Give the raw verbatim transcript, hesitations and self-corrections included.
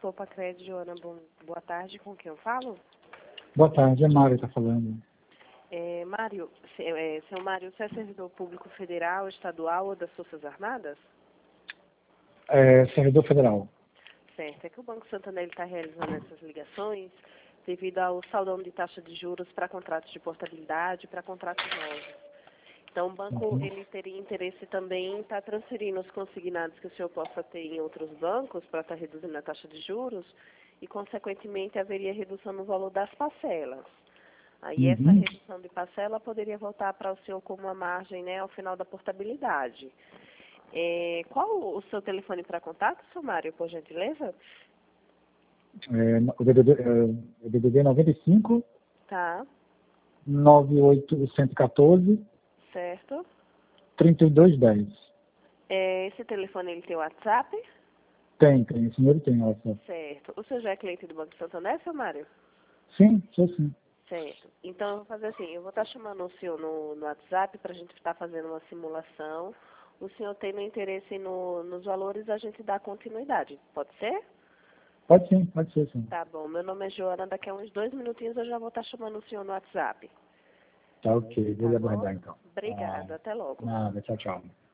Copacred, Joana, bom, boa tarde, com quem eu falo? Boa tarde, é Mário que está falando. É, Mário, se- é, seu Mário, você é servidor público federal, estadual ou das Forças Armadas? É, servidor federal. Certo, é que o Banco Santander está realizando essas ligações devido ao saldão de taxa de juros para contratos de portabilidade, para contratos novos. Então, o banco Uhum. ele teria interesse também em estar transferindo os consignados que o senhor possa ter em outros bancos para estar reduzindo a taxa de juros e, consequentemente, haveria redução no valor das parcelas. Aí essa Uhum. redução de parcela poderia voltar para o senhor como uma margem, né, ao final da portabilidade. É, qual o seu telefone para contato, seu Mário, por gentileza? É, o D D D, é, o D D D noventa e cinco, Tá, nove oito um quatro, certo. trinta e dois dez. É, esse telefone ele tem WhatsApp? Tem, tem, o senhor tem essa. Certo. O senhor já é cliente do Banco Santander, seu Mário? Sim, sou sim. Certo. Então, eu vou fazer assim, eu vou estar chamando o senhor no, no WhatsApp para a gente estar fazendo uma simulação. O senhor tendo interesse no, nos valores, a gente dá continuidade. Pode ser? Pode sim, pode ser sim. Tá bom. Meu nome é Joana. Daqui a uns dois minutinhos eu já vou estar chamando o senhor no WhatsApp. Tá ok, vou Tá lhe bom? aguardar então. Ah, Obrigada. Até logo. nada, tchau, tchau.